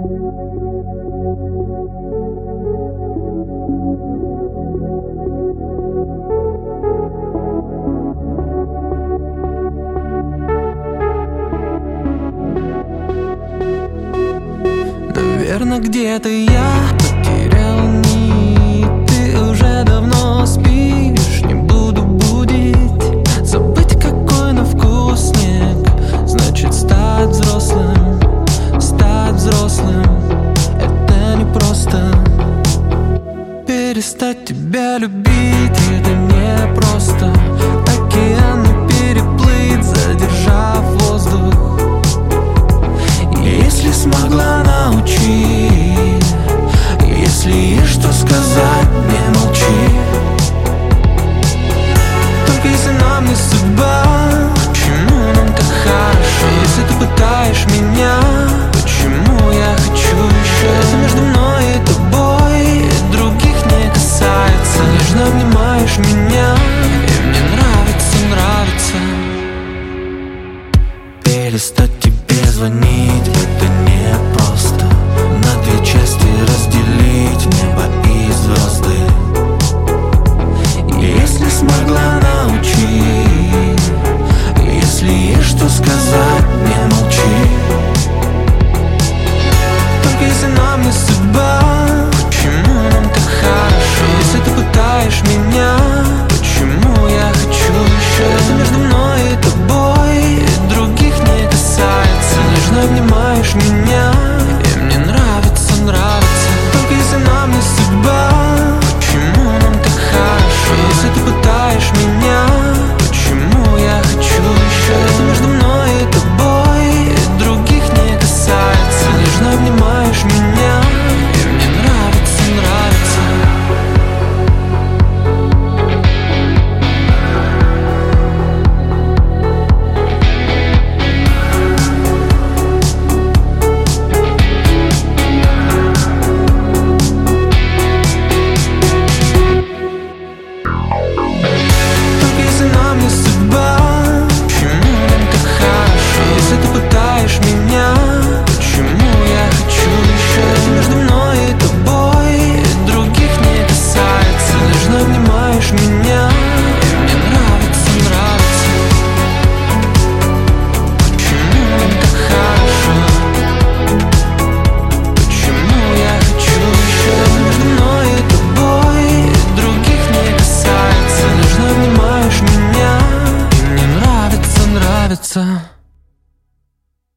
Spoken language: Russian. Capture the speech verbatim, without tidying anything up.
Наверно, где-то я потерял нить. Ты уже давно спишь, не буду будить. Забыть, какой на вкус снег, значит стать взрослым. Стать взрослым — это не просто. Перестать тебя любить — это не просто. Океаны переплыть, задержав воздух. Если смогла научить, если есть что сказать, не молчи. Только если нам не судьба, почему нам так хорошо? Если ты пытаешь меня, почему я хочу еще? Это между мной и тобой, и других не касается. Нежно обнимаешь меня, и мне нравится, нравится. Перестать тебе звонить — это не просто. На две части разделить небо и звезды. Если смогла научить, если есть что сказать, не молчи. Только если нам не